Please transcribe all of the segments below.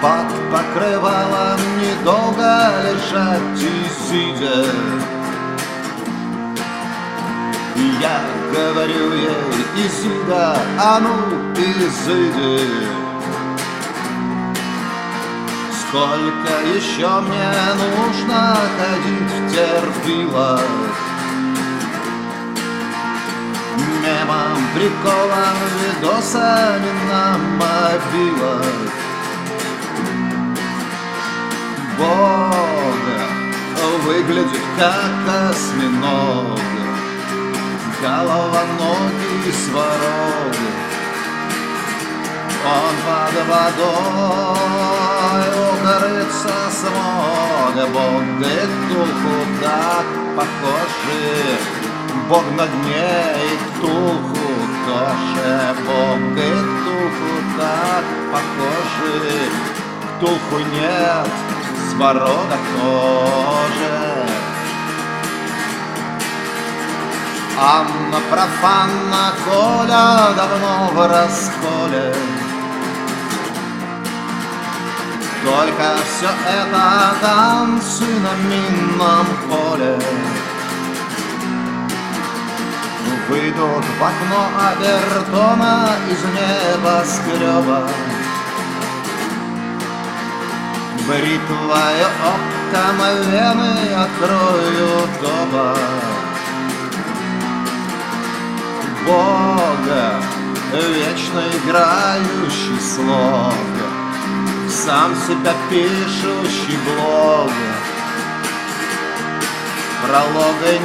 под покрывалом недолго лежать и сидя. Я говорю ей: Изида, а ну изыди. Сколько еще мне нужно ходить в терпилах, мемом, приколом, видосами на мобилах. Бог выглядит как осьминог, головоногий сварог. Он под водой укрыться смог. Бог и Ктулху так похожи, Бог на дне и Ктулху тоже. Бог и Ктулху так похожи, Ктулху нет, сварога тоже. Анна профанна, Коля давно в расколе. Только все это танцы на минном поле. Выйдут в окно Абертона из небоскреба. Бритвою оптом вены открою дома. Бога, вечно играющий слог, сам себя пишущий блог. Пролога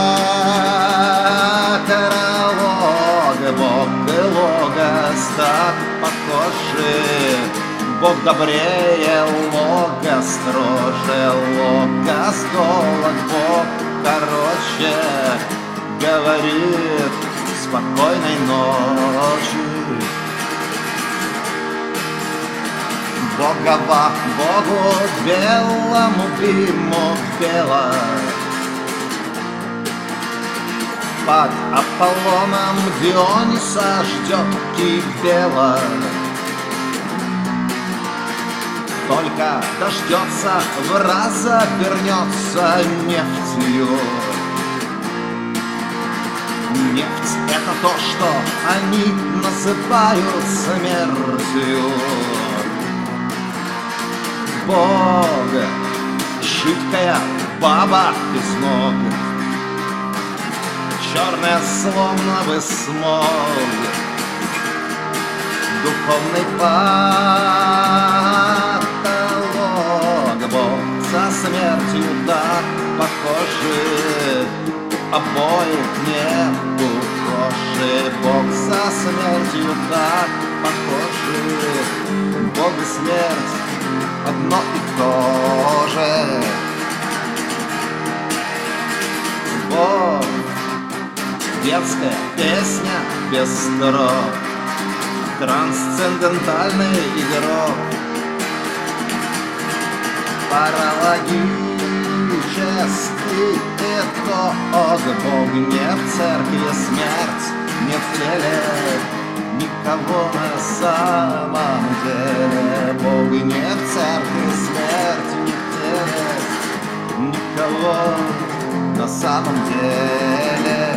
нет, каралога. Бог и Логос так похожи, Бог добрее, Логос строже. Логос долг, Бог короче, говорит: спокойной ночи. Богова Богу белому биму бела, под Аполлоном Диониса ждет Кибела. Только дождется, в раз обернется нефтью. Нефть — это то, что они называют смертью. Бог — жидкая баба без ног, черная словно бы смог. Духовный потолок. Бог со смертью так похожи, обои не похожи. Бог со смертью так похожи, Бог и смерть одно и то же. Бог — детская песня без строк, трансцендентальный игрок, паралогический итог. Бог не в церкви, смерть не в теле, никого на самом деле. Бог не в церкви, смерть не в теле, никого на самом деле.